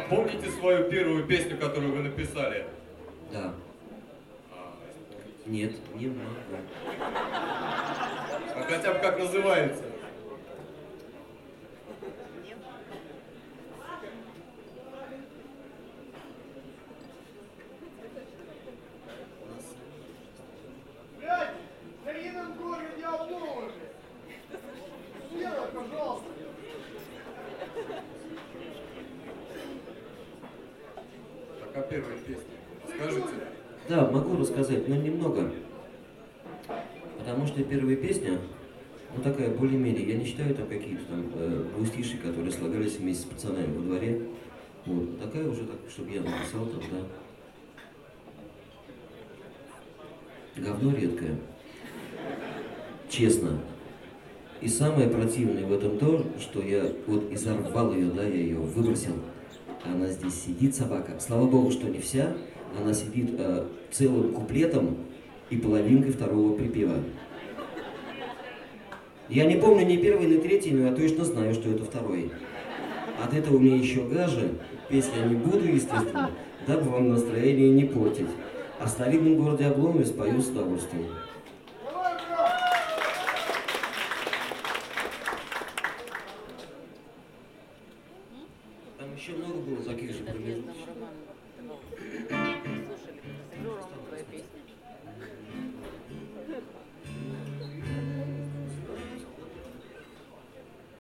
помните свою первую песню, которую вы написали? Да. Нет, не могу. А хотя бы как называется? Так, а первая песня? Скажите. Да, могу рассказать, но немного. Потому что первая песня, ну такая более-менее, я не считаю там какие-то там двустиши, которые слагались вместе с пацанами во дворе. Вот, такая уже, так, чтобы я написал там, да. Говно редкое. Честно. И самое противное в этом то, что я вот изорвал ее, да, я ее выбросил. Она здесь сидит, собака. Слава богу, что не вся. Она сидит целым куплетом и половинкой второго припева. Я не помню ни первый, ни третий, но я точно знаю, что это второй. От этого мне еще гаже. Петь я не буду, естественно, дабы вам настроение не портить. А в старинном городе Обломове спою с удовольствием. Там еще много было таких же промежуточных.